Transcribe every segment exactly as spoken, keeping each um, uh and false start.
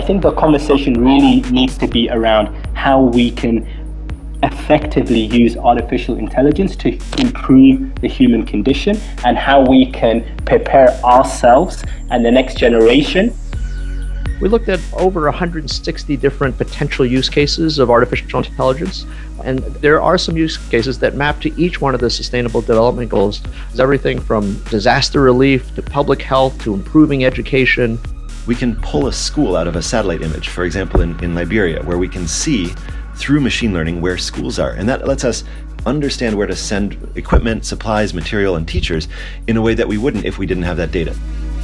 think the conversation really needs to be around how we can effectively use artificial intelligence to improve the human condition and how we can prepare ourselves and the next generation. We looked at over one hundred sixty different potential use cases of artificial intelligence, and there are some use cases that map to each one of the Sustainable Development Goals. There's everything from disaster relief to public health to improving education. We can pull a school out of a satellite image, for example, in, in Liberia, where we can see through machine learning where schools are. And that lets us understand where to send equipment, supplies, material, and teachers in a way that we wouldn't if we didn't have that data.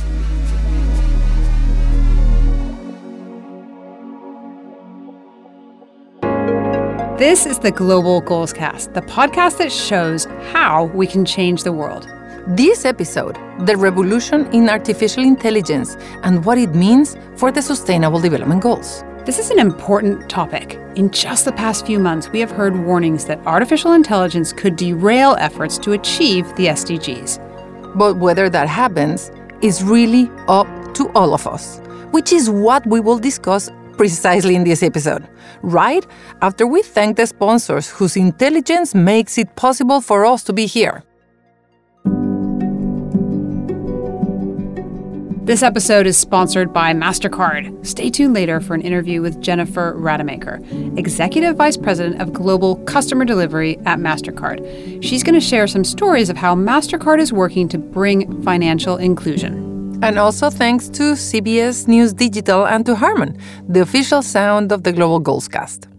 This is the Global Goals Cast, the podcast that shows how we can change the world. This episode, the revolution in artificial intelligence and what it means for the Sustainable Development Goals. This is an important topic. In just the past few months, we have heard warnings that artificial intelligence could derail efforts to achieve the S D Gs. But whether that happens is really up to all of us, which is what we will discuss precisely in this episode, right after we thank the sponsors whose intelligence makes it possible for us to be here. This episode is sponsored by MasterCard. Stay tuned later for an interview with Jennifer Rademacher, Executive Vice President of Global Customer Delivery at MasterCard. She's going to share some stories of how MasterCard is working to bring financial inclusion. And also thanks to C B S News Digital and to Harman, the official sound of the Global Goals Cast.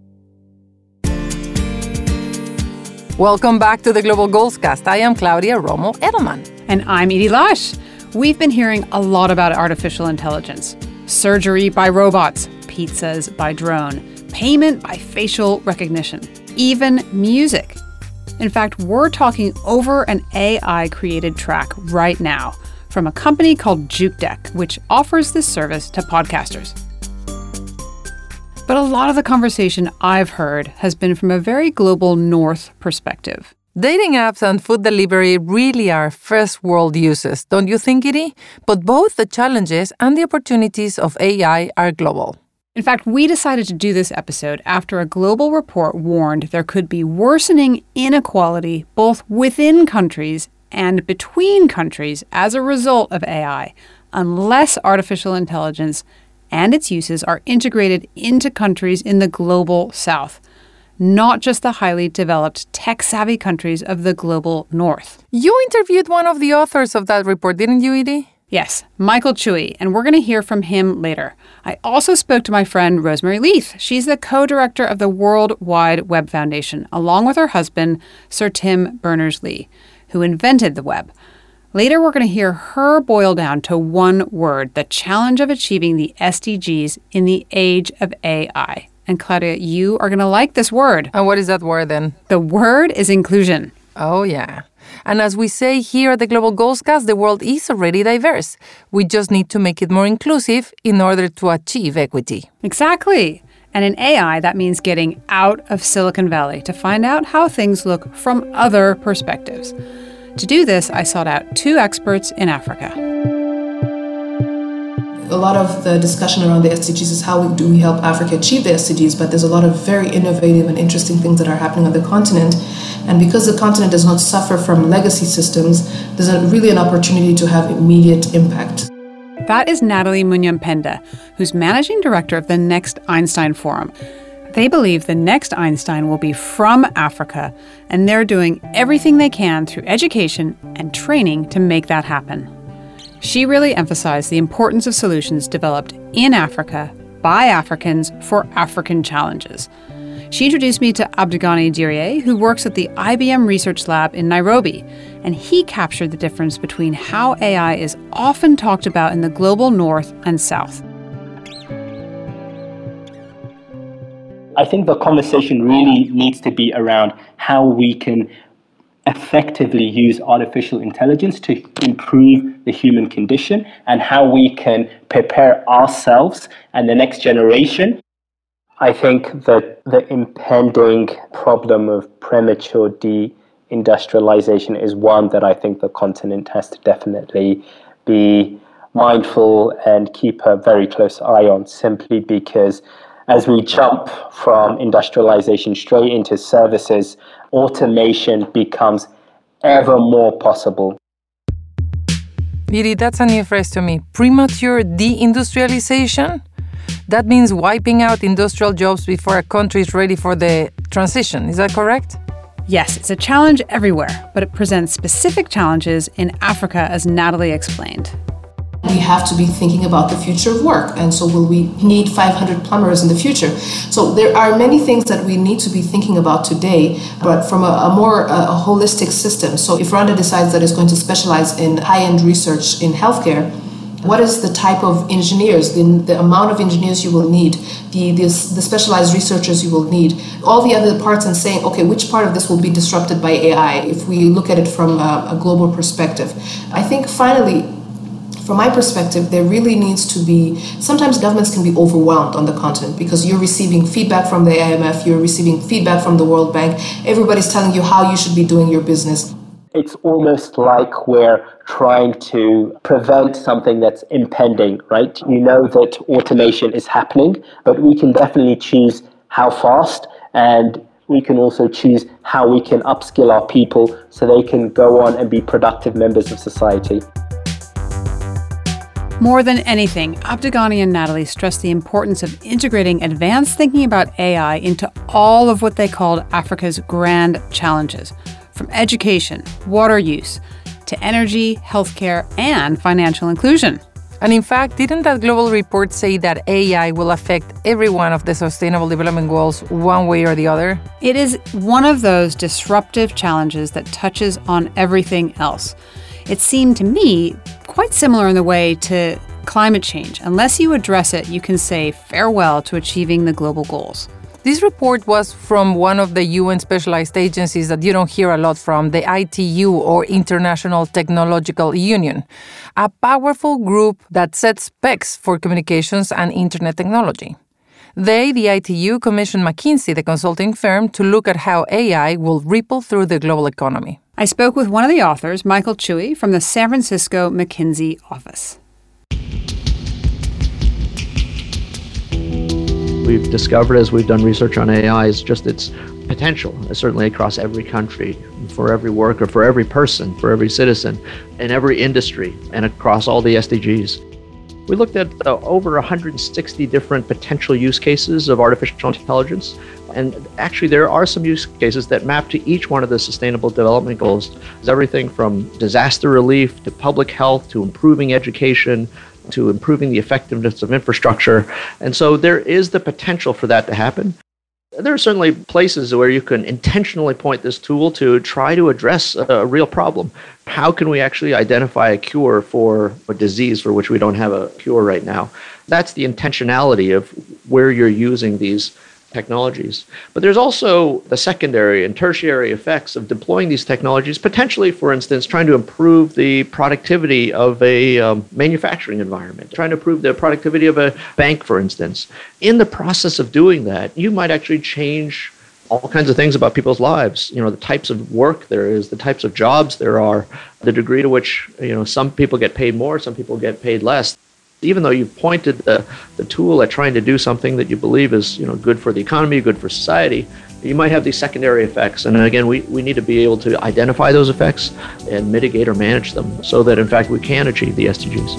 Welcome back to the Global Goals Cast. I am Claudia Romo Edelman. And I'm Edie Lash. We've been hearing a lot about artificial intelligence. Surgery by robots, pizzas by drone, payment by facial recognition, even music. In fact, we're talking over an A I-created track right now from a company called JukeDeck, which offers this service to podcasters. But a lot of the conversation I've heard has been from a very global North perspective. Dating apps and food delivery really are first-world uses, don't you think, Edie? But both the challenges and the opportunities of A I are global. In fact, we decided to do this episode after a global report warned there could be worsening inequality both within countries and between countries as a result of A I, unless artificial intelligence and its uses are integrated into countries in the global South, not just the highly developed, tech-savvy countries of the global North. You interviewed one of the authors of that report, didn't you, Edie? Yes, Michael Chui, and we're going to hear from him later. I also spoke to my friend Rosemary Leith. She's the co-director of the World Wide Web Foundation, along with her husband, Sir Tim Berners-Lee, who invented the web. Later, we're going to hear her boil down to one word, the challenge of achieving the S D Gs in the age of A I. And Claudia, you are going to like this word. And what is that word then? The word is inclusion. Oh, yeah. And as we say here at the Global Goals Cast, the world is already diverse. We just need to make it more inclusive in order to achieve equity. Exactly. And in A I, that means getting out of Silicon Valley to find out how things look from other perspectives. To do this, I sought out two experts in Africa. A lot of the discussion around the S D Gs is how do we help Africa achieve the S D Gs, but there's a lot of very innovative and interesting things that are happening on the continent. And because the continent does not suffer from legacy systems, there's a, really an opportunity to have immediate impact. That is Natalie Munyampenda, who's managing director of the Next Einstein Forum. They believe the next Einstein will be from Africa, and they're doing everything they can through education and training to make that happen. She really emphasized the importance of solutions developed in Africa by Africans for African challenges. She introduced me to Abdegani Dirie, who works at the I B M Research Lab in Nairobi, and he captured the difference between how A I is often talked about in the global North and South. I think the conversation really needs to be around how we can effectively use artificial intelligence to improve the human condition and how we can prepare ourselves and the next generation. I think that the impending problem of premature deindustrialization is one that I think the continent has to definitely be mindful and keep a very close eye on, simply because as we jump from industrialization straight into services, automation becomes ever more possible. Viri, that's a new phrase to me. Premature deindustrialization? That means wiping out industrial jobs before a country is ready for the transition. Is that correct? Yes, it's a challenge everywhere, but it presents specific challenges in Africa, as Natalie explained. We have to be thinking about the future of work. And so will we need five hundred plumbers in the future? So there are many things that we need to be thinking about today, but from a, a more uh, a holistic system. So if Rwanda decides that it's going to specialize in high-end research in healthcare, what is the type of engineers, the, the amount of engineers you will need, the, the, the specialized researchers you will need, all the other parts, and saying, okay, which part of this will be disrupted by A I if we look at it from a, a global perspective. I think finally, from my perspective, there really needs to be, sometimes governments can be overwhelmed on the continent because you're receiving feedback from the I M F, you're receiving feedback from the World Bank, everybody's telling you how you should be doing your business. It's almost like we're trying to prevent something that's impending, right? You know that automation is happening, but we can definitely choose how fast, and we can also choose how we can upskill our people so they can go on and be productive members of society. More than anything, Abdegani and Natalie stressed the importance of integrating advanced thinking about A I into all of what they called Africa's grand challenges, from education, water use, to energy, healthcare, and financial inclusion. And in fact, didn't that global report say that A I will affect every one of the Sustainable Development Goals one way or the other? It is one of those disruptive challenges that touches on everything else. It seemed to me quite similar in the way to climate change. Unless you address it, you can say farewell to achieving the global goals. This report was from one of the U N specialized agencies that you don't hear a lot from, the I T U, or International Technological Union, a powerful group that sets specs for communications and internet technology. They, the I T U, commissioned McKinsey, the consulting firm, to look at how A I will ripple through the global economy. I spoke with one of the authors, Michael Chui, from the San Francisco McKinsey office. We've discovered, as we've done research on A I, is just its potential, certainly across every country, for every worker, for every person, for every citizen, in every industry, and across all the S D Gs. We looked at uh, over one hundred sixty different potential use cases of artificial intelligence. And actually, there are some use cases that map to each one of the Sustainable Development Goals. It's everything from disaster relief to public health to improving education to improving the effectiveness of infrastructure. And so there is the potential for that to happen. There are certainly places where you can intentionally point this tool to try to address a real problem. How can we actually identify a cure for a disease for which we don't have a cure right now? That's the intentionality of where you're using these technologies. But there's also the secondary and tertiary effects of deploying these technologies, potentially, for instance, trying to improve the productivity of a um, manufacturing environment, trying to improve the productivity of a bank, for instance. In the process of doing that, you might actually change all kinds of things about people's lives. You know, the types of work there is, the types of jobs there are, the degree to which, you know, some people get paid more, some people get paid less. Even though you've pointed the, the tool at trying to do something that you believe is, you know, good for the economy, good for society, you might have these secondary effects. And again, we, we need to be able to identify those effects and mitigate or manage them so that, in fact, we can achieve the S D Gs.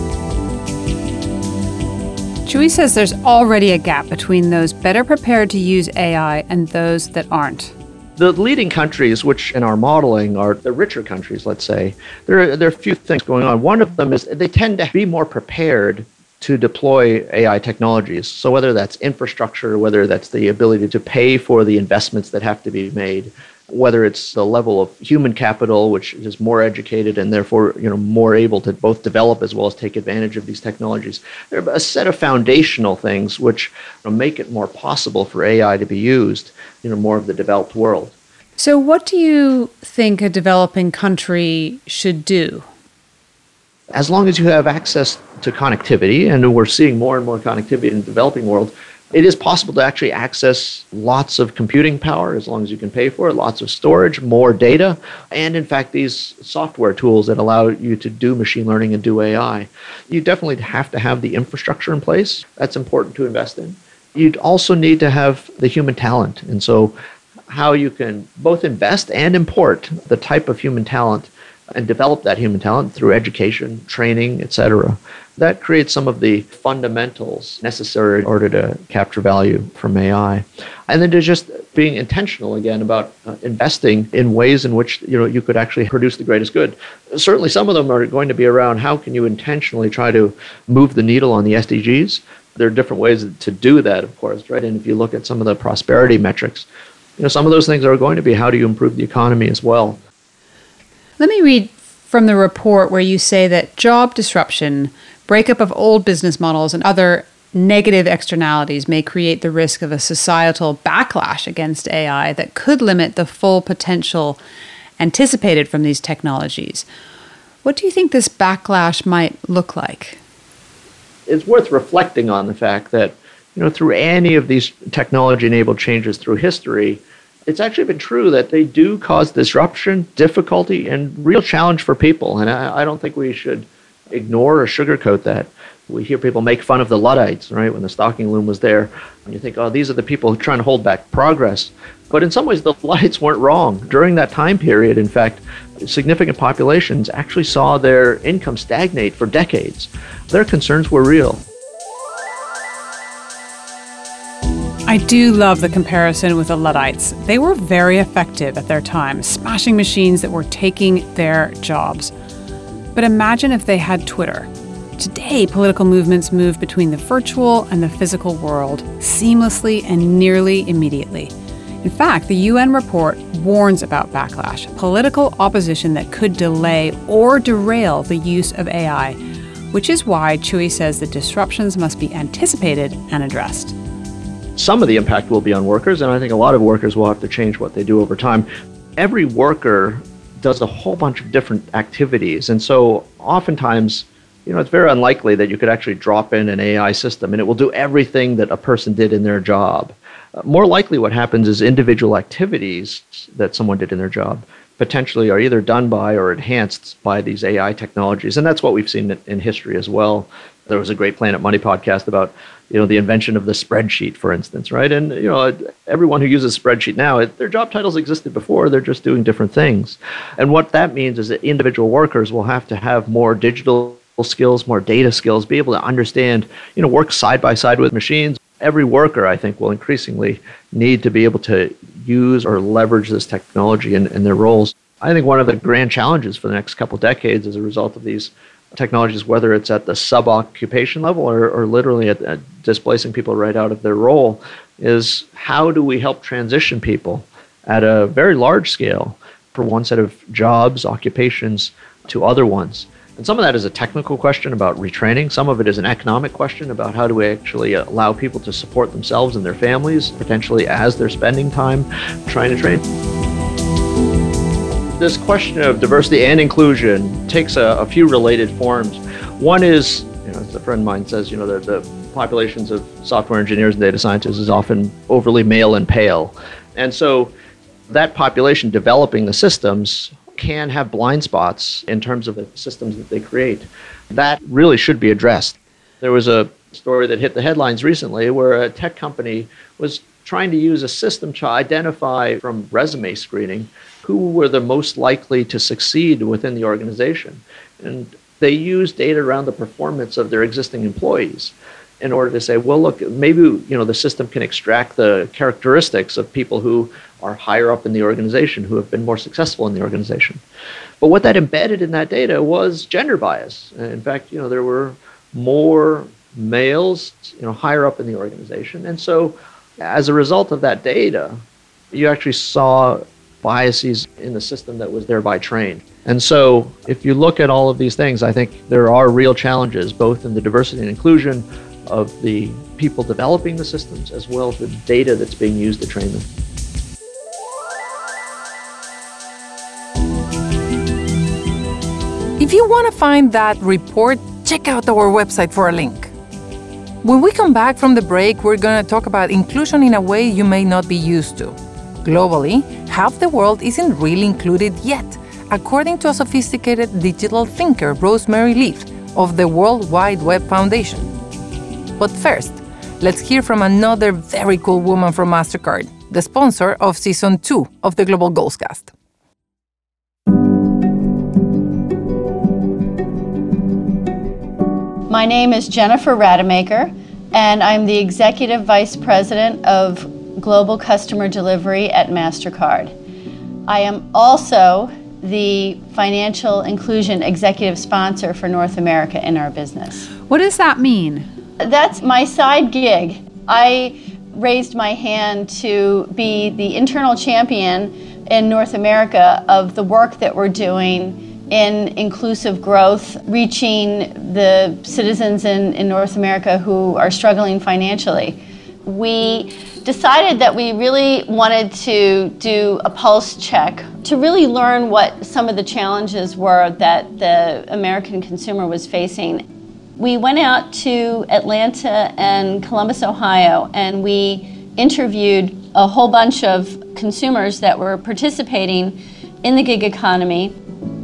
Chui says there's already a gap between those better prepared to use A I and those that aren't. The leading countries, which in our modeling are the richer countries, let's say, there are, there are a few things going on. One of them is they tend to be more prepared to deploy A I technologies. So whether that's infrastructure, whether that's the ability to pay for the investments that have to be made, whether it's the level of human capital, which is more educated and therefore, you know, more able to both develop as well as take advantage of these technologies. There are a set of foundational things which, you know, make it more possible for A I to be used in, you know, more of the developed world. So what do you think a developing country should do? As long as you have access to connectivity, and we're seeing more and more connectivity in the developing world, It is possible to actually access lots of computing power as long as you can pay for it, lots of storage, more data, and in fact, these software tools that allow you to do machine learning and do A I. You definitely have to have the infrastructure in place. That's important to invest in. You'd also need to have the human talent. And so how you can both invest and import the type of human talent and develop that human talent through education, training, et cetera. That creates some of the fundamentals necessary in order to capture value from A I. And then to just being intentional again about uh, investing in ways in which you know you could actually produce the greatest good. Certainly some of them are going to be around how can you intentionally try to move the needle on the S D Gs. There are different ways to do that, of course, right? And if you look at some of the prosperity metrics, you know, some of those things are going to be how do you improve the economy as well. Let me read from the report where you say that job disruption, breakup of old business models, and other negative externalities may create the risk of a societal backlash against A I that could limit the full potential anticipated from these technologies. What do you think this backlash might look like? It's worth reflecting on the fact that, you know, through any of these technology-enabled changes through history, it's actually been true that they do cause disruption, difficulty, and real challenge for people. And I, I don't think we should ignore or sugarcoat that. We hear people make fun of the Luddites, right, when the stocking loom was there. And you think, oh, these are the people trying to hold back progress. But in some ways, the Luddites weren't wrong. During that time period, in fact, significant populations actually saw their income stagnate for decades. Their concerns were real. I do love the comparison with the Luddites. They were very effective at their time, smashing machines that were taking their jobs. But imagine if they had Twitter. Today, political movements move between the virtual and the physical world seamlessly and nearly immediately. In fact, the U N report warns about backlash, political opposition that could delay or derail the use of A I, which is why Chuy says the disruptions must be anticipated and addressed. Some of the impact will be on workers, and I think a lot of workers will have to change what they do over time. Every worker does a whole bunch of different activities, and so oftentimes, you know, it's very unlikely that you could actually drop in an A I system and it will do everything that a person did in their job. Uh, more likely what happens is individual activities that someone did in their job potentially are either done by or enhanced by these A I technologies, and that's what we've seen in history as well. There was a great Planet Money podcast about, you know, the invention of the spreadsheet, for instance, right? And, you know, everyone who uses a spreadsheet now, it, their job titles existed before, they're just doing different things. And what that means is that individual workers will have to have more digital skills, more data skills, be able to understand, you know, work side by side with machines. Every worker, I think, will increasingly need to be able to use or leverage this technology in, in their roles. I think one of the grand challenges for the next couple of decades as a result of these technologies, whether it's at the sub-occupation level or, or literally at, at displacing people right out of their role, is how do we help transition people at a very large scale from one set of jobs, occupations, to other ones. And some of that is a technical question about retraining. Some of it is an economic question about how do we actually allow people to support themselves and their families, potentially as they're spending time trying to train. This question of diversity and inclusion takes a, a few related forms. One is, you know, as a friend of mine says, you know, the, the populations of software engineers and data scientists is often overly male and pale. And so that population developing the systems can have blind spots in terms of the systems that they create. That really should be addressed. There was a story that hit the headlines recently where a tech company was trying to use a system to identify from resume screening who were the most likely to succeed within the organization. And they used data around the performance of their existing employees in order to say, well, look, maybe, you know, the system can extract the characteristics of people who are higher up in the organization, who have been more successful in the organization. But what that embedded in that data was gender bias. In fact, you know, there were more males, you know, higher up in the organization. And so as a result of that data, you actually saw biases in the system that was thereby trained. And so if you look at all of these things, I think there are real challenges, both in the diversity and inclusion of the people developing the systems, as well as the data that's being used to train them. If you want to find that report, check out our website for a link. When we come back from the break, we're going to talk about inclusion in a way you may not be used to. Globally, half the world isn't really included yet, according to a sophisticated digital thinker, Rosemary Leith, of the World Wide Web Foundation. But first, let's hear from another very cool woman from MasterCard, the sponsor of Season two of the Global Goalscast. My name is Jennifer Rademacher, and I'm the Executive Vice President of Global Customer Delivery at MasterCard. I am also the Financial Inclusion Executive Sponsor for North America in our business. What does that mean? That's my side gig. I raised my hand to be the internal champion in North America of the work that we're doing in inclusive growth, reaching the citizens in, in North America who are struggling financially. We decided that we really wanted to do a pulse check to really learn what some of the challenges were that the American consumer was facing. We went out to Atlanta and Columbus, Ohio, and we interviewed a whole bunch of consumers that were participating in the gig economy.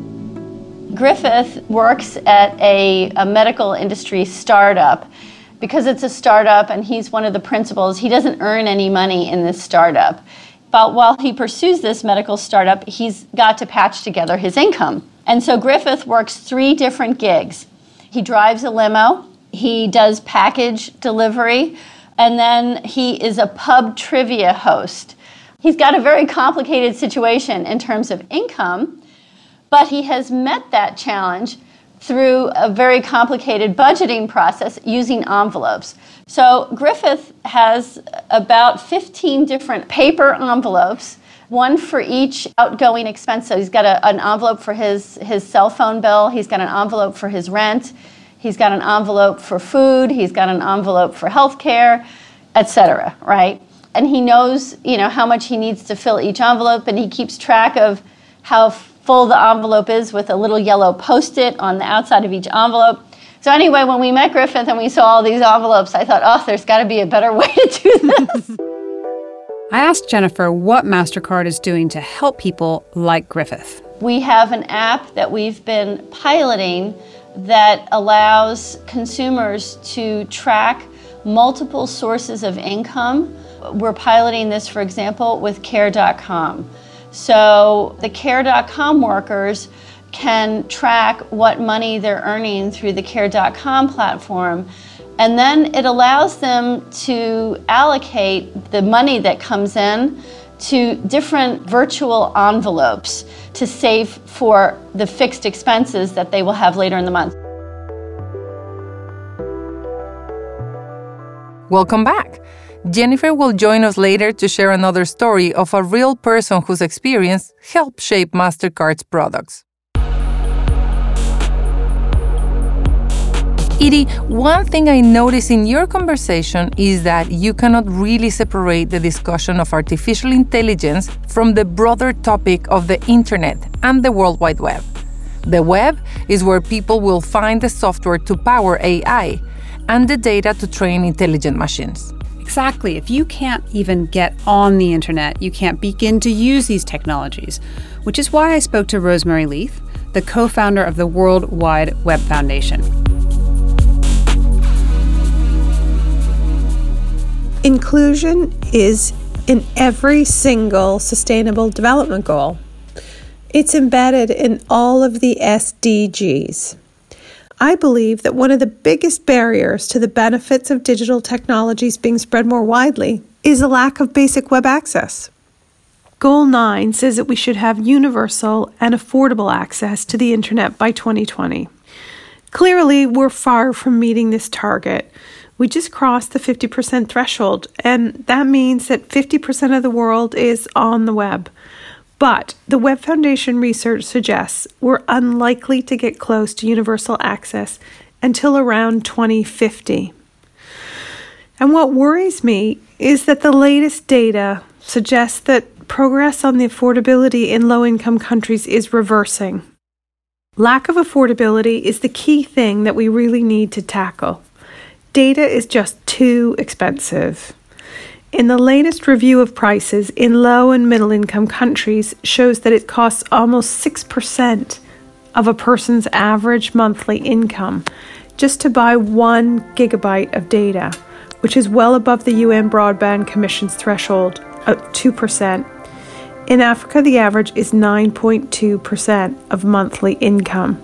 Griffith works at a, a medical industry startup. Because it's a startup and he's one of the principals, he doesn't earn any money in this startup. But while he pursues this medical startup, he's got to patch together his income. And so Griffith works three different gigs. He drives a limo, he does package delivery, and then he is a pub trivia host. He's got a very complicated situation in terms of income, but he has met that challenge through a very complicated budgeting process using envelopes. So Griffith has about fifteen different paper envelopes, one for each outgoing expense. So he's got a, an envelope for his, his cell phone bill, he's got an envelope for his rent, he's got an envelope for food, he's got an envelope for healthcare, et cetera, right? And he knows, you know, how much he needs to fill each envelope, and he keeps track of how full the envelope is with a little yellow post-it on the outside of each envelope. So anyway, when we met Griffith and we saw all these envelopes, I thought, oh, there's got to be a better way to do this. I asked Jennifer what MasterCard is doing to help people like Griffith. We have an app that we've been piloting that allows consumers to track multiple sources of income. We're piloting this, for example, with care dot com. So the care dot com workers can track what money they're earning through the care dot com platform, and then it allows them to allocate the money that comes in to different virtual envelopes to save for the fixed expenses that they will have later in the month. Welcome back. Jennifer will join us later to share another story of a real person whose experience helped shape MasterCard's products. Edie, one thing I noticed in your conversation is that you cannot really separate the discussion of artificial intelligence from the broader topic of the Internet and the World Wide Web. The web is where people will find the software to power A I and the data to train intelligent machines. Exactly. If you can't even get on the internet, you can't begin to use these technologies, which is why I spoke to Rosemary Leith, the co-founder of the World Wide Web Foundation. Inclusion is in every single Sustainable Development Goal. It's embedded in all of the S D Gs. I believe that one of the biggest barriers to the benefits of digital technologies being spread more widely is a lack of basic web access. Goal nine says that we should have universal and affordable access to the internet by twenty twenty. Clearly, we're far from meeting this target. We just crossed the fifty percent threshold, and that means that fifty percent of the world is on the web. But the Web Foundation research suggests we're unlikely to get close to universal access until around twenty fifty. And what worries me is that the latest data suggests that progress on the affordability in low-income countries is reversing. Lack of affordability is the key thing that we really need to tackle. data is just too expensive. In the latest review of prices in low and middle income countries shows that it costs almost six percent of a person's average monthly income just to buy one gigabyte of data, which is well above the U N Broadband Commission's threshold of two percent. In Africa, the average is nine point two percent of monthly income.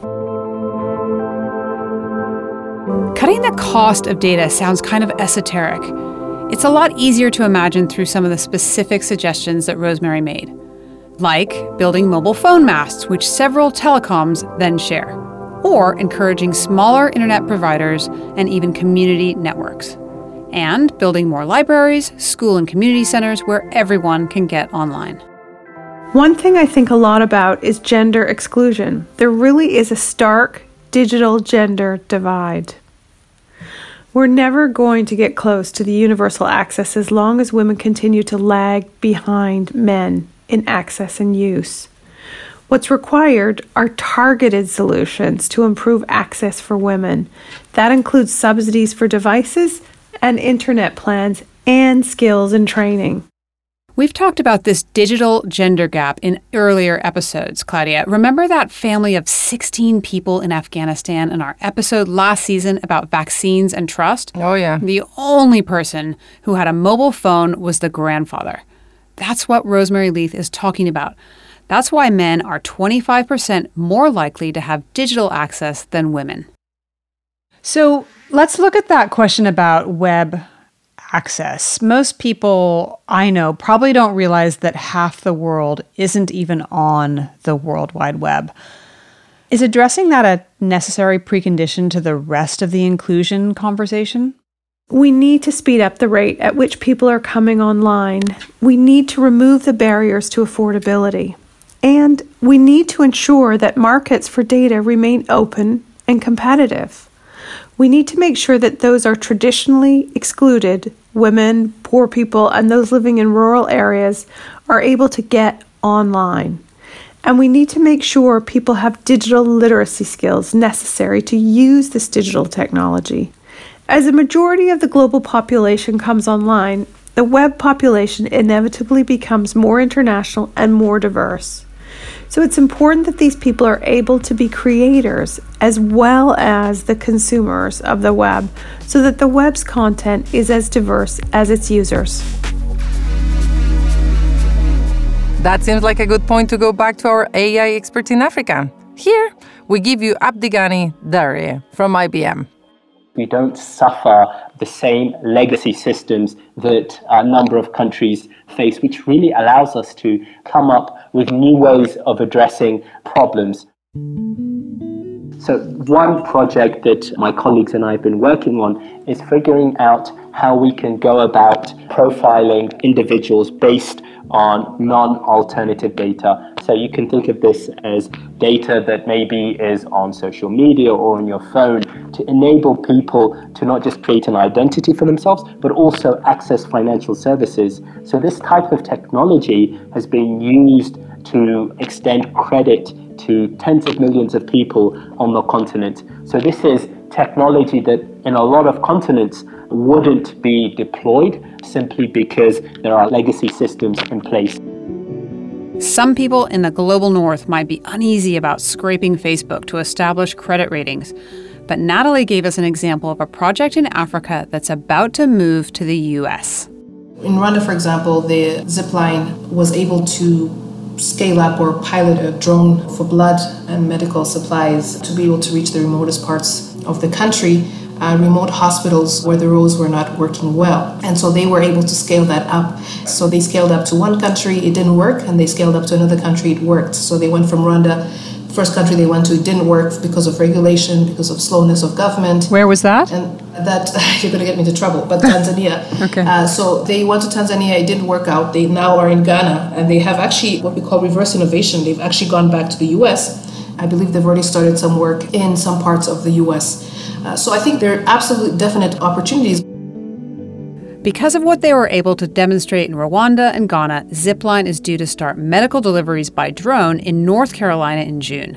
Cutting the cost of data sounds kind of esoteric. It's a lot easier to imagine through some of the specific suggestions that Rosemary made, like building mobile phone masts, which several telecoms then share, or encouraging smaller internet providers and even community networks, and building more libraries, school and community centers where everyone can get online. One thing I think a lot about is gender exclusion. There really is a stark digital gender divide. We're never going to get close to the universal access as long as women continue to lag behind men in access and use. What's required are targeted solutions to improve access for women. That includes subsidies for devices and internet plans and skills and training. We've talked about this digital gender gap in earlier episodes, Claudia. Remember that family of sixteen people in Afghanistan in our episode last season about vaccines and trust? Oh, yeah. The only person who had a mobile phone was the grandfather. That's what Rosemary Leith is talking about. That's why men are twenty-five percent more likely to have digital access than women. So let's look at that question about web access. Most people I know probably don't realize that half the world isn't even on the World Wide Web. Is addressing that a necessary precondition to the rest of the inclusion conversation? We need to speed up the rate at which people are coming online. We need to remove the barriers to affordability. And we need to ensure that markets for data remain open and competitive. We need to make sure that those are traditionally excluded, women, poor people, and those living in rural areas, are able to get online. And we need to make sure people have digital literacy skills necessary to use this digital technology. As a majority of the global population comes online, the web population inevitably becomes more international and more diverse. So it's important that these people are able to be creators as well as the consumers of the web, so that the web's content is as diverse as its users. That seems like a good point to go back to our A I experts in Africa. Here, we give you Abdigani Dare from I B M. We don't suffer the same legacy systems that a number of countries face, which really allows us to come up with new ways of addressing problems. So one project that my colleagues and I have been working on is figuring out how we can go about profiling individuals based on non-alternative data. So you can think of this as data that maybe is on social media or on your phone to enable people to not just create an identity for themselves, but also access financial services. So this type of technology has been used to extend credit to tens of millions of people on the continent. So this is technology that in a lot of continents wouldn't be deployed simply because there are legacy systems in place. Some people in the global north might be uneasy about scraping Facebook to establish credit ratings, but Natalie gave us an example of a project in Africa that's about to move to the U S. In Rwanda, for example, the Zipline was able to scale up or pilot a drone for blood and medical supplies to be able to reach the remotest parts of the country, uh, remote hospitals where the roads were not working well. And so they were able to scale that up. So they scaled up to one country, it didn't work, and they scaled up to another country, it worked. So they went from Rwanda, first country they went to, it didn't work because of regulation, because of slowness of government. Where was that? And that, you're going to get me into trouble, but Tanzania. Okay. Uh, so they went to Tanzania, it didn't work out. They now are in Ghana, and they have actually what we call reverse innovation. They've actually gone back to the U S. I believe they've already started some work in some parts of the U S. Uh, so I think there are absolutely definite opportunities. Because of what they were able to demonstrate in Rwanda and Ghana, Zipline is due to start medical deliveries by drone in North Carolina in June.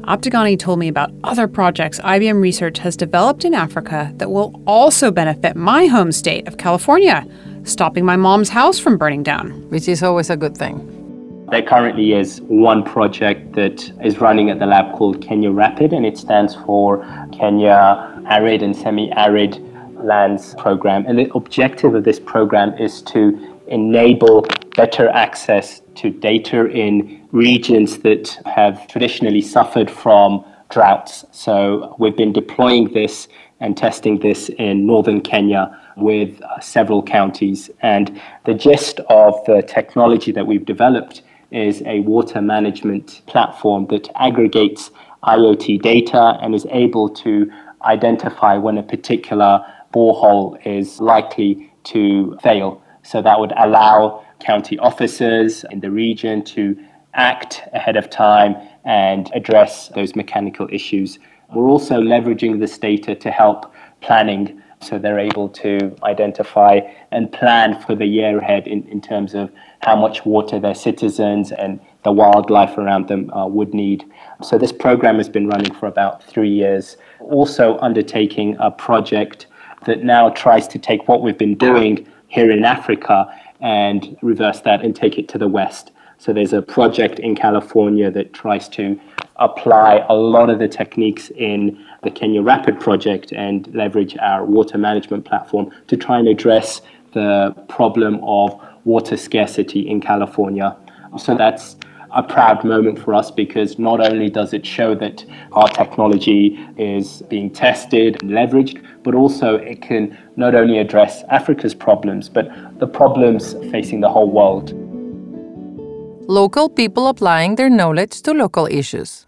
Optigani told me about other projects I B M Research has developed in Africa that will also benefit my home state of California, stopping my mom's house from burning down. Which is always a good thing. There currently is one project that is running at the lab called Kenya Rapid, and it stands for Kenya Arid and Semi-Arid Lands Program. And the objective of this program is to enable better access to data in regions that have traditionally suffered from droughts. So we've been deploying this and testing this in northern Kenya with uh, several counties. And the gist of the technology that we've developed is a water management platform that aggregates IoT data and is able to identify when a particular borehole is likely to fail. So that would allow county officers in the region to act ahead of time and address those mechanical issues. We're also leveraging this data to help planning, so they're able to identify and plan for the year ahead in, in terms of how much water their citizens and the wildlife around them uh, would need. So this program has been running for about three years. Also undertaking a project that now tries to take what we've been doing here in Africa and reverse that and take it to the West. So there's a project in California that tries to apply a lot of the techniques in the Kenya Rapid project and leverage our water management platform to try and address the problem of water scarcity in California. So that's a proud moment for us because not only does it show that our technology is being tested and leveraged, but also it can not only address Africa's problems, but the problems facing the whole world. Local people applying their knowledge to local issues.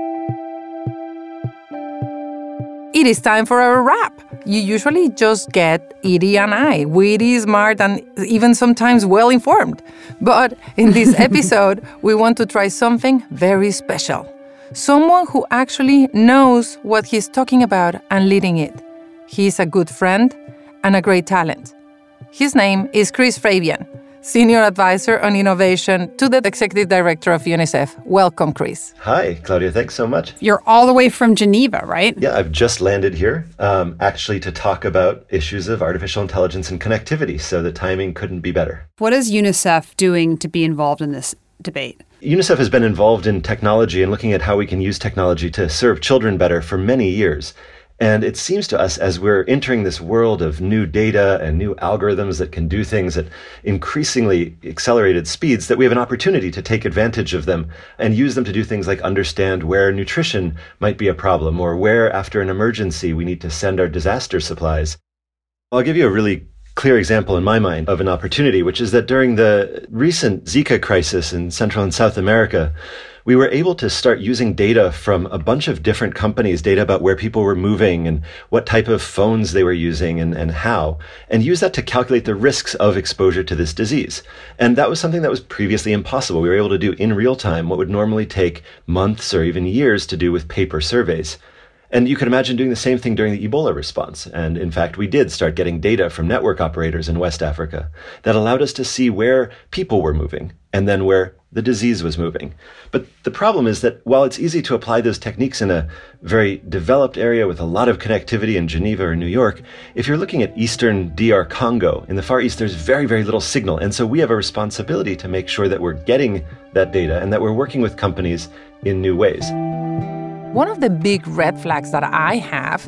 It is time for our wrap. You usually just get Edie and I, witty, smart, and even sometimes well-informed. But in this episode, we want to try something very special. Someone who actually knows what he's talking about and leading it. He's a good friend and a great talent. His name is Chris Fabian, Senior Advisor on Innovation to the Executive Director of UNICEF. Welcome, Chris. Hi, Claudia. Thanks so much. You're all the way from Geneva, right? Yeah, I've just landed here, um, actually to talk about issues of artificial intelligence and connectivity, so the timing couldn't be better. What is UNICEF doing to be involved in this debate? UNICEF has been involved in technology and looking at how we can use technology to serve children better for many years. And it seems to us, as we're entering this world of new data and new algorithms that can do things at increasingly accelerated speeds, that we have an opportunity to take advantage of them and use them to do things like understand where nutrition might be a problem or where, after an emergency, we need to send our disaster supplies. I'll give you a really clear example in my mind of an opportunity, which is that during the recent Zika crisis in Central and South America, we were able to start using data from a bunch of different companies, data about where people were moving and what type of phones they were using and, and how, and use that to calculate the risks of exposure to this disease. And that was something that was previously impossible. We were able to do in real time what would normally take months or even years to do with paper surveys. And you can imagine doing the same thing during the Ebola response. And in fact, we did start getting data from network operators in West Africa that allowed us to see where people were moving and then where the disease was moving. But the problem is that while it's easy to apply those techniques in a very developed area with a lot of connectivity in Geneva or New York, if you're looking at Eastern D R Congo, in the Far East, there's very, very little signal. And so we have a responsibility to make sure that we're getting that data and that we're working with companies in new ways. One of the big red flags that I have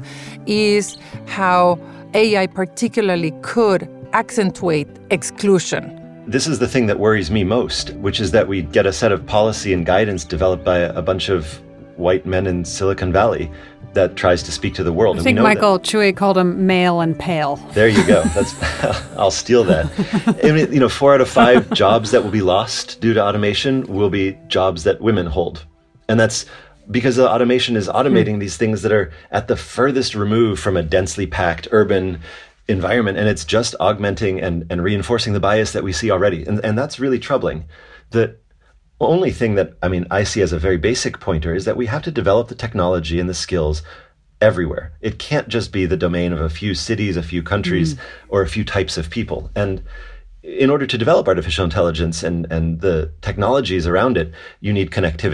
is how A I particularly could accentuate exclusion. This is the thing that worries me most, which is that we get a set of policy and guidance developed by a bunch of white men in Silicon Valley that tries to speak to the world. I think and we know Michael that. Chui called him male and pale. There you go. That's I'll steal that. I mean, you know, four out of five jobs that will be lost due to automation will be jobs that women hold. And that's because the automation is automating mm. these things that are at the furthest remove from a densely packed urban environment, and it's just augmenting and, and reinforcing the bias that we see already. And, and that's really troubling. The only thing that, I mean, I see as a very basic pointer is that we have to develop the technology and the skills everywhere. It can't just be the domain of a few cities, a few countries, mm. or a few types of people. And in order to develop artificial intelligence and, and the technologies around it, you need connectivity.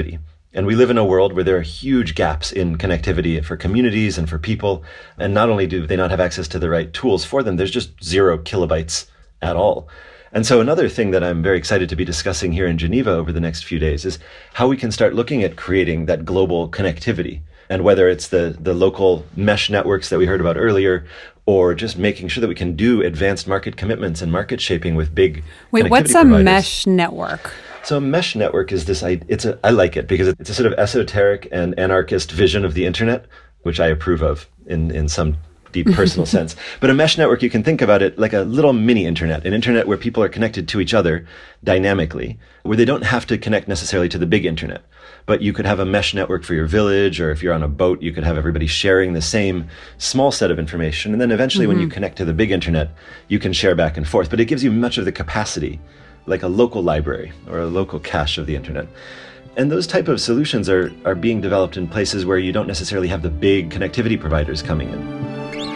And we live in a world where there are huge gaps in connectivity for communities and for people. And not only do they not have access to the right tools for them, there's just zero kilobytes at all. And so another thing that I'm very excited to be discussing here in Geneva over the next few days is how we can start looking at creating that global connectivity. And whether it's the, the local mesh networks that we heard about earlier, or just making sure that we can do advanced market commitments and market shaping with big Wait, what's a providers. mesh network? So a mesh network is this, it's a, I like it because it's a sort of esoteric and anarchist vision of the internet, which I approve of in, in some deep personal sense. But a mesh network, you can think about it like a little mini internet, an internet where people are connected to each other dynamically, where they don't have to connect necessarily to the big internet. But you could have a mesh network for your village, or if you're on a boat, you could have everybody sharing the same small set of information. And then eventually mm-hmm. when you connect to the big internet, you can share back and forth. But it gives you much of the capacity, like a local library or a local cache of the internet. And those type of solutions are, are being developed in places where you don't necessarily have the big connectivity providers coming in.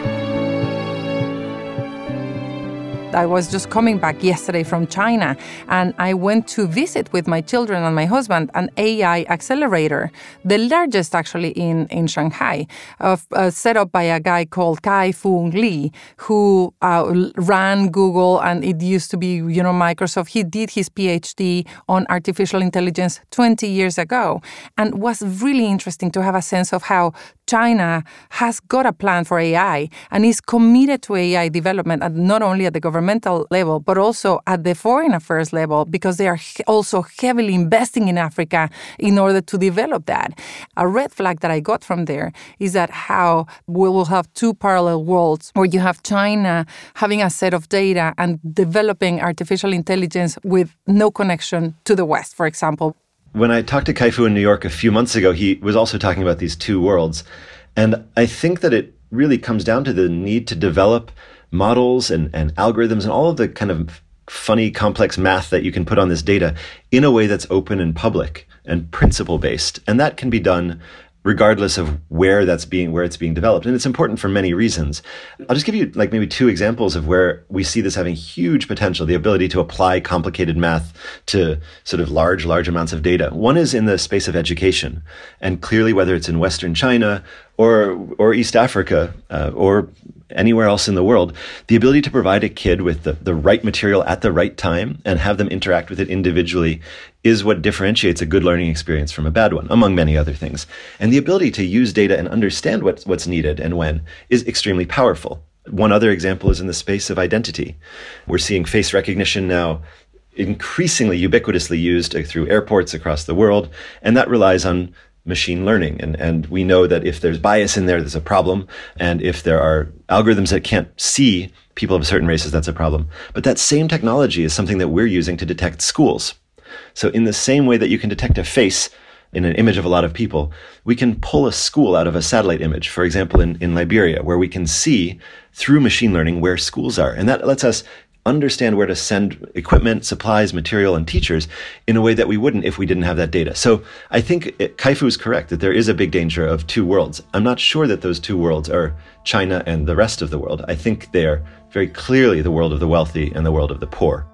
I was just coming back yesterday from China, and I went to visit with my children and my husband an A I accelerator, the largest actually in, in Shanghai, uh, uh, set up by a guy called Kai-Fu Lee, who uh, ran Google, and it used to be, you know, Microsoft. He did his PhD on artificial intelligence twenty years ago, and was really interesting to have a sense of how China has got a plan for A I and is committed to A I development, and not only at the governmental level, but also at the foreign affairs level, because they are also heavily investing in Africa in order to develop that. A red flag that I got from there is that how we will have two parallel worlds where you have China having a set of data and developing artificial intelligence with no connection to the West, for example. When I talked to Kai-Fu in New York a few months ago, he was also talking about these two worlds. And I think that it really comes down to the need to develop models and, and algorithms and all of the kind of funny, complex math that you can put on this data in a way that's open and public and principle-based. And that can be done regardless of where that's being, where it's being developed. And it's important for many reasons. I'll just give you like maybe two examples of where we see this having huge potential, the ability to apply complicated math to sort of large, large amounts of data. One is in the space of education. And clearly, whether it's in Western China or, or East Africa, uh, or anywhere else in the world, the ability to provide a kid with the, the right material at the right time and have them interact with it individually is what differentiates a good learning experience from a bad one, among many other things. And the ability to use data and understand what's, what's needed and when is extremely powerful. One other example is in the space of identity. We're seeing face recognition now increasingly ubiquitously used through airports across the world, and that relies on machine learning. And, and we know that if there's bias in there, there's a problem. And if there are algorithms that can't see people of certain races, that's a problem. But that same technology is something that we're using to detect schools. So in the same way that you can detect a face in an image of a lot of people, we can pull a school out of a satellite image, for example, in, in Liberia, where we can see through machine learning where schools are. And that lets us understand where to send equipment, supplies, material, and teachers in a way that we wouldn't if we didn't have that data. So I think it, Kai-Fu is correct that there is a big danger of two worlds. I'm not sure that those two worlds are China and the rest of the world. I think they're very clearly the world of the wealthy and the world of the poor.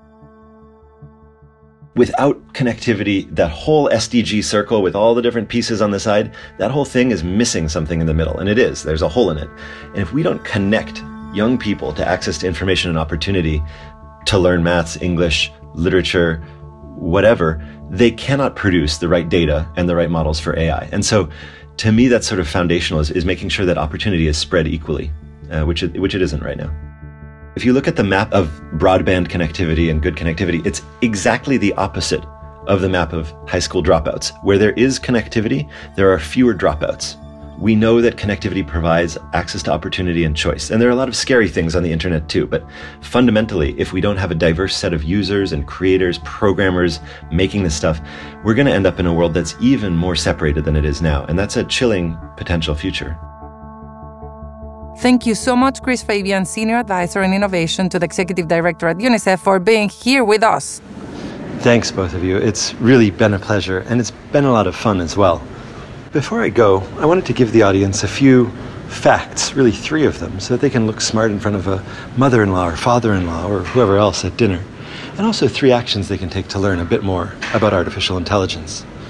Without connectivity, that whole S D G circle with all the different pieces on the side, that whole thing is missing something in the middle. And it is. There's a hole in it. And if we don't connect young people to access to information and opportunity to learn maths, English, literature, whatever, they cannot produce the right data and the right models for A I. And so to me, that's sort of foundational, is, is making sure that opportunity is spread equally, uh, which, it, which it isn't right now. If you look at the map of broadband connectivity and good connectivity, it's exactly the opposite of the map of high school dropouts. Where there is connectivity, there are fewer dropouts. We know that connectivity provides access to opportunity and choice. And there are a lot of scary things on the internet too. But fundamentally, if we don't have a diverse set of users and creators, programmers making this stuff, we're going to end up in a world that's even more separated than it is now. And that's a chilling potential future. Thank you so much, Chris Fabian, Senior Advisor in Innovation to the Executive Director at UNICEF, for being here with us. Thanks, both of you. It's really been a pleasure, and it's been a lot of fun as well. Before I go, I wanted to give the audience a few facts, really three of them, so that they can look smart in front of a mother-in-law or father-in-law or whoever else at dinner, and also three actions they can take to learn a bit more about artificial intelligence.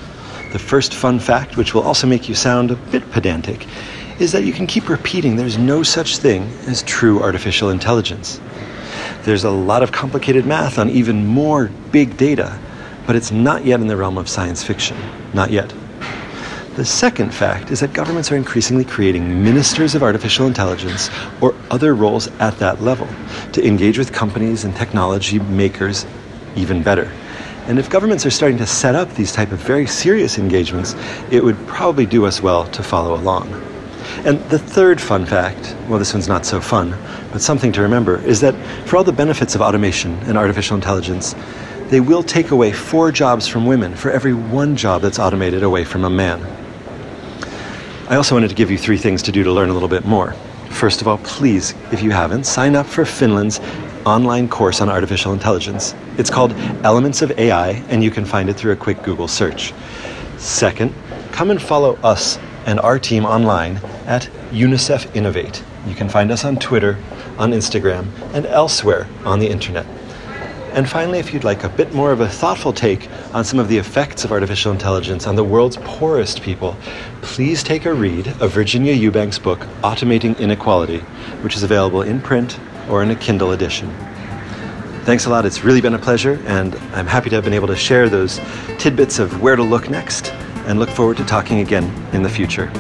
The first fun fact, which will also make you sound a bit pedantic, is that you can keep repeating there's no such thing as true artificial intelligence. There's a lot of complicated math on even more big data, but it's not yet in the realm of science fiction. Not yet. The second fact is that governments are increasingly creating ministers of artificial intelligence or other roles at that level to engage with companies and technology makers even better. And if governments are starting to set up these type of very serious engagements, it would probably do us well to follow along. And the third fun fact, well, this one's not so fun, but something to remember, is that for all the benefits of automation and artificial intelligence, they will take away four jobs from women for every one job that's automated away from a man. I also wanted to give you three things to do to learn a little bit more. First of all, please, if you haven't, sign up for Finland's online course on artificial intelligence. It's called Elements of A I, and you can find it through a quick Google search. Second, come and follow us and our team online at UNICEF Innovate. You can find us on Twitter, on Instagram, and elsewhere on the internet. And finally, if you'd like a bit more of a thoughtful take on some of the effects of artificial intelligence on the world's poorest people, please take a read of Virginia Eubank's book, Automating Inequality, which is available in print or in a Kindle edition. Thanks a lot. It's really been a pleasure, and I'm happy to have been able to share those tidbits of where to look next, and look forward to talking again in the future.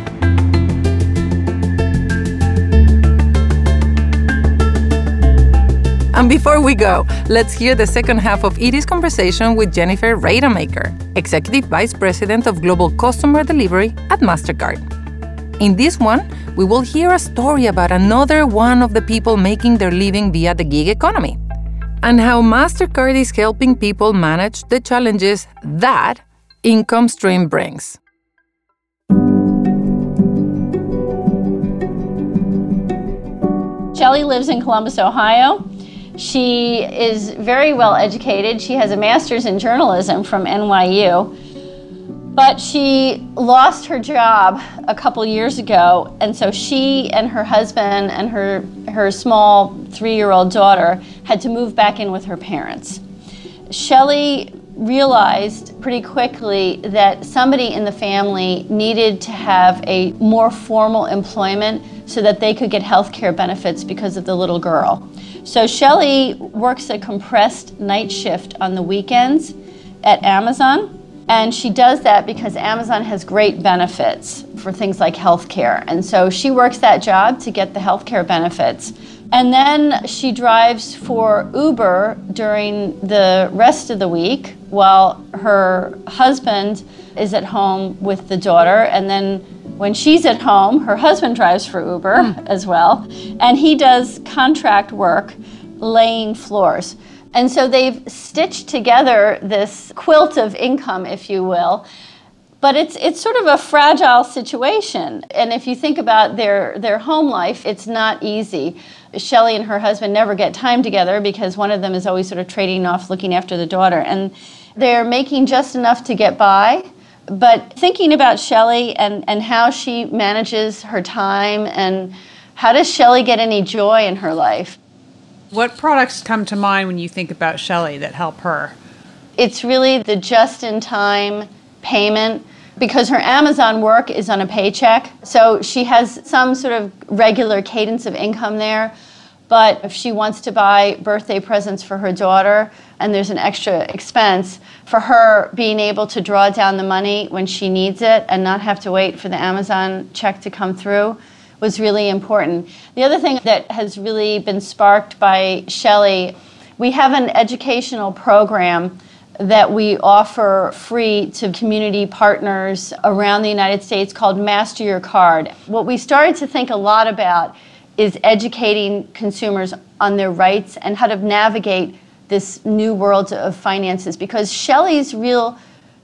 And before we go, let's hear the second half of Edie's conversation with Jennifer Rademacher, Executive Vice President of Global Customer Delivery at MasterCard. In this one, we will hear a story about another one of the people making their living via the gig economy, and how MasterCard is helping people manage the challenges that income stream brings. Shelley lives in Columbus, Ohio. She is very well educated. She has a master's in journalism from N Y U. But she lost her job a couple years ago, and so she and her husband and her, her small three-year-old daughter had to move back in with her parents. Shelley realized pretty quickly that somebody in the family needed to have a more formal employment so that they could get health care benefits because of the little girl. So Shelley works a compressed night shift on the weekends at Amazon, and she does that because Amazon has great benefits for things like health care. And so she works that job to get the health care benefits. And then she drives for Uber during the rest of the week while her husband is at home with the daughter. And then when she's at home, her husband drives for Uber mm. as well. And he does contract work laying floors. And so they've stitched together this quilt of income, if you will. But it's it's sort of a fragile situation. And if you think about their, their home life, it's not easy. Shelley and her husband never get time together because one of them is always sort of trading off looking after the daughter. And they're making just enough to get by. But thinking about Shelley and, and how she manages her time, and how does Shelley get any joy in her life? What products come to mind when you think about Shelley that help her? It's really the just-in-time payment, because her Amazon work is on a paycheck. So she has some sort of regular cadence of income there. But if she wants to buy birthday presents for her daughter and there's an extra expense, for her being able to draw down the money when she needs it and not have to wait for the Amazon check to come through was really important. The other thing that has really been sparked by Shelley, we have an educational program that we offer free to community partners around the United States called Master Your Card. What we started to think a lot about is educating consumers on their rights and how to navigate this new world of finances, because Shelley's real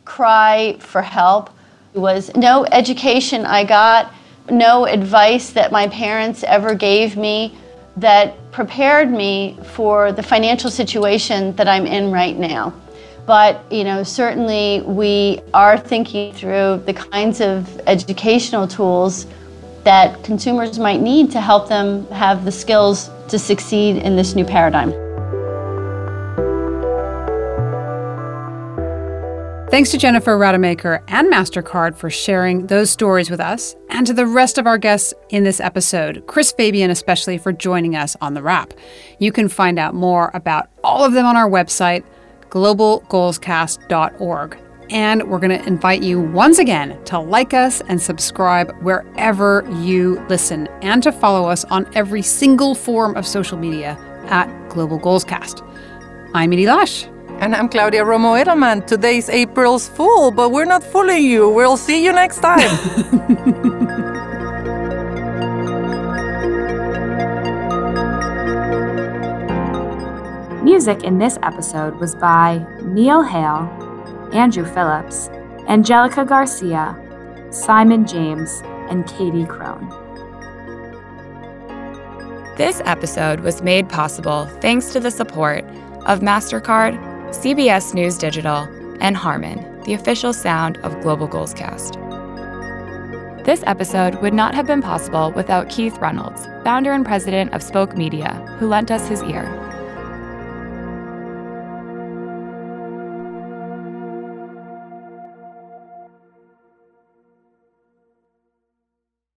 cry for help was no education I got, no advice that my parents ever gave me that prepared me for the financial situation that I'm in right now. But, you know, certainly we are thinking through the kinds of educational tools that consumers might need to help them have the skills to succeed in this new paradigm. Thanks to Jennifer Rademacher and MasterCard for sharing those stories with us, and to the rest of our guests in this episode, Chris Fabian especially, for joining us on The Wrap. You can find out more about all of them on our website, global goals cast dot org. And we're going to invite you once again to like us and subscribe wherever you listen, and to follow us on every single form of social media at Global Goals Cast. I'm Edie Lash. And I'm Claudia Romo Edelman. Today's April's Fool, but we're not fooling you. We'll see you next time. Music in this episode was by Neil Hale, Andrew Phillips, Angelica Garcia, Simon James, and Katie Crone. This episode was made possible thanks to the support of MasterCard, C B S News Digital, and Harman, the official sound of Global Goals Cast. This episode would not have been possible without Keith Reynolds, founder and president of Spoke Media, who lent us his ear.